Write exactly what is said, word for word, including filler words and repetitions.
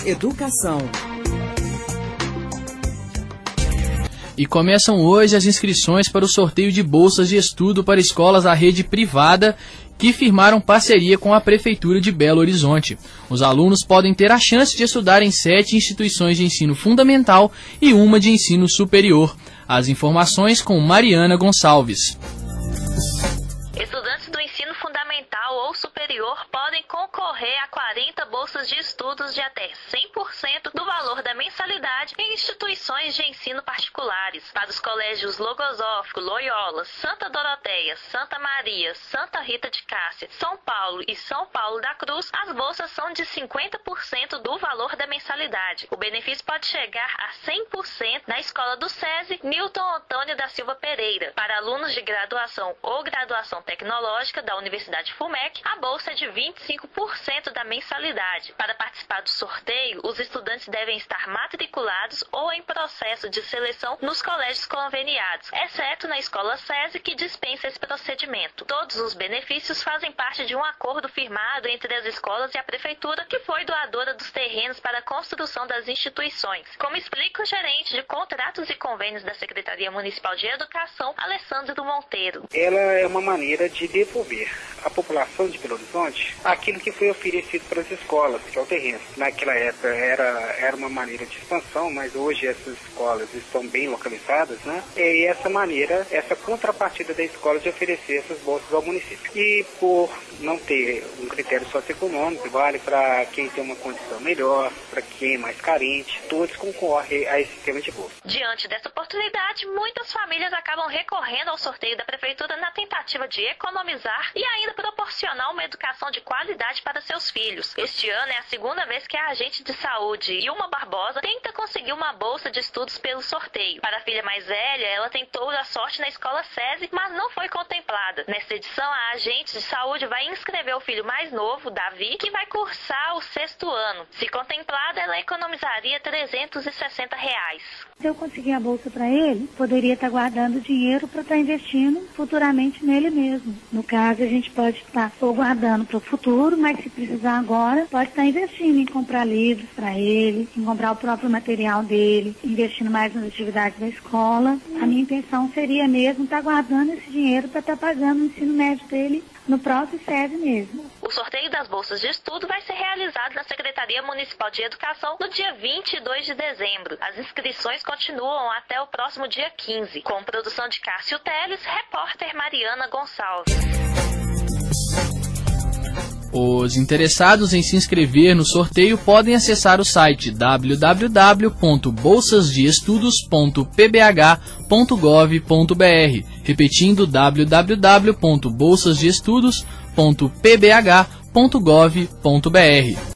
Educação. E começam hoje as inscrições para o sorteio de bolsas de estudo para escolas da rede privada que firmaram parceria com a Prefeitura de Belo Horizonte. Os alunos podem ter a chance de estudar em sete instituições de ensino fundamental e uma de ensino superior. As informações com Mariana Gonçalves. Estudantes do ensino fundamental ou superior podem concorrer a quarenta bolsas de estudos de até cem por cento do valor da mensalidade em instituições de ensino particulares. Para os colégios Logosófico, Loyola, Santa Doroteia, Santa Maria, Santa Rita de Cássia, São Paulo e São Paulo da Cruz, as bolsas são de cinquenta por cento do valor da mensalidade. O benefício pode chegar a cem por cento na escola do SESI Newton Antônio da Silva Pereira. Para alunos de graduação ou graduação tecnológica da Universidade FUMEC, a bolsa é de vinte e cinco por cento da mensalidade. Para participar do sorteio, os estudantes devem estar matriculados ou em processo de seleção nos colégios conveniados, exceto na escola SESI, que dispensa esse procedimento. Todos os benefícios fazem parte de um acordo firmado entre as escolas e a Prefeitura, que foi doadora dos terrenos para a construção das instituições. Como explica o gerente de contratos e convênios da Secretaria Municipal de Educação, Alessandro Monteiro. Ela é uma maneira de devolver à população de Belo Horizonte aquilo que foi oferecido para as escolas, que é o terreno. Naquela época era, era uma maneira de expansão, mas hoje essas escolas estão bem localizadas, né? E essa maneira, essa contrapartida da escola de oferecer essas bolsas ao município. E por não ter um critério socioeconômico, vale para quem tem uma condição melhor, para quem é mais carente, todos concorrem a esse sistema de bolsa. Diante dessa oportunidade, muitas famílias acabam recorrendo ao sorteio da Prefeitura na tentativa de economizar e ainda proporcionar uma educação de qualidade para seus filhos. Este ano é a segunda vez que a agente de saúde Ilma Barbosa tenta conseguir uma bolsa de estudos pelo sorteio. Para a filha mais velha, ela tentou a sorte na escola SESI, mas não foi contemplada. Nesta edição, a agente de saúde vai inscrever o filho mais novo, Davi, que vai cursar o sexto ano. Se contemplada, ela economizaria trezentos e sessenta reais. Se eu conseguir a bolsa para ele, poderia estar guardando dinheiro para estar investindo futuramente nele mesmo. No caso, a gente pode estar ou guardando para o futuro, mas se precisar agora, pode estar investindo em comprar livros para ele, em comprar o próprio material dele, investindo mais nas atividades da escola. A minha intenção seria mesmo estar guardando esse dinheiro para estar pagando o ensino médio dele no próprio SESI mesmo. O sorteio das bolsas de estudo vai ser realizado na Secretaria Municipal de Educação no dia vinte e dois de dezembro. As inscrições continuam até o próximo dia quinze. Com produção de Cássio Teles, repórter Mariana Gonçalves. Os interessados em se inscrever no sorteio podem acessar o site w w w ponto bolsas de estudos ponto p b h ponto gov ponto b r, repetindo w w w ponto bolsas de estudos ponto p b h ponto gov ponto b r.